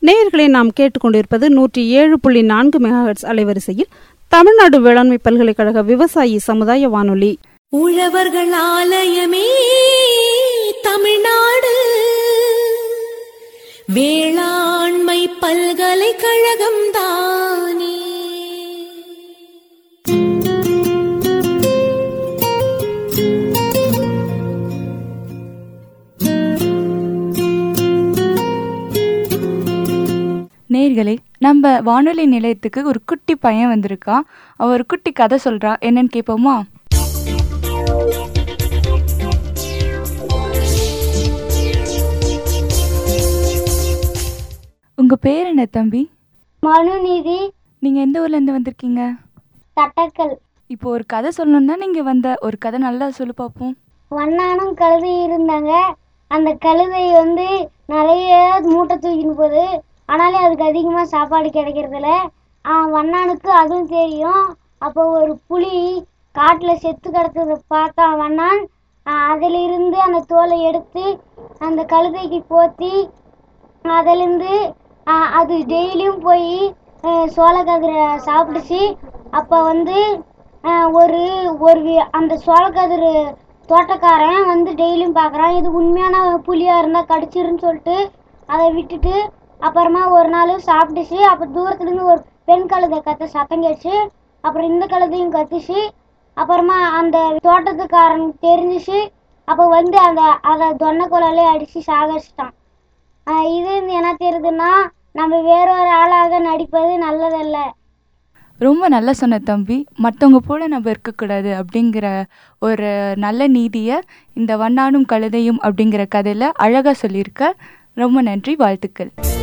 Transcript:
நேயர்களை நாம் கேட்டுக்கொண்டிருப்பது 107.4 மெகாஹெர்ட்ஸ் அலைவரிசையில் தமிழ்நாடு வேளாண்மை பல்கலைக்கழக விவசாயி சமுதாய வானொலி. உழவர்கள் ஆலயமே தமிழ்நாடு வேளாண்மை பல்கலைக்கழகம் தானே. நேயர்களே, நம்ம வானொலி நிலையத்துக்கு ஒரு குட்டி பையன் வந்திருக்கான். அவன் ஒரு குட்டி கதை சொல்றா. என்னன்னு கேட்போமா? உங்க பேர் என்ன தம்பி? மனுநீதி. நீங்க எந்த ஊர்ல இருந்து வந்திருக்கீங்க? தட்டக்கல். இப்போ ஒரு கதை சொல்லணும்னா நீங்க வந்த ஒரு கதை நல்லா சொல்லு பார்ப்போம். வண்ணானும் கழுதை இருந்தாங்க. அந்த கழுதை நிறைய மூட்டை தூக்கின்னு போகுது. ஆனாலே அதுக்கு அதிகமாக சாப்பாடு கிடைக்கிறதில்ல. வண்ணானுக்கு அதுவும் தெரியும். அப்போ ஒரு புலி காட்டில் செத்து கிடத்ததை பார்த்தான் வண்ணான். அதிலிருந்து அந்த தோலை எடுத்து அந்த கழுதைக்கு போத்தி அதிலிருந்து அது டெய்லியும் போய் சோளக்கதிரை சாப்பிடுச்சு. அப்போ ஒரு அந்த சோளக்கதிர் தோட்டக்காரன் டெய்லியும் பார்க்குறான். இது உண்மையான புலியாக இருந்தால் கடிச்சிருன்னு சொல்லிட்டு அதை விட்டுட்டு அப்புறமா ஒரு நாள் சாப்பிட்டுச்சு. அப்போ தூரத்துலேருந்து ஒரு பெண் கழுதை சத்தம் கேட்டுச்சு. அப்புறம் இந்த கழுதையும் கத்துச்சு. அப்புறமா அந்த தோட்டத்துக்காரனுக்கு தெரிஞ்சிச்சு. அப்போ அதை தொன்னைக்கோலாலே அடித்து சாகடிச்சிட்டான். இது என்ன தெரியுதுன்னா, நம்ம வேறொரு ஆளாக நடிப்பது நல்லதல்ல. ரொம்ப நல்லா சொன்ன தம்பி. மற்றவங்க போல நம்ம இருக்கக்கூடாது அப்படிங்கிற ஒரு நல்ல நீதியை இந்த வண்ணானும் கழுதையும் அப்படிங்கிற கதையில் அழகாக சொல்லியிருக்க. ரொம்ப நன்றி, வாழ்த்துக்கள்.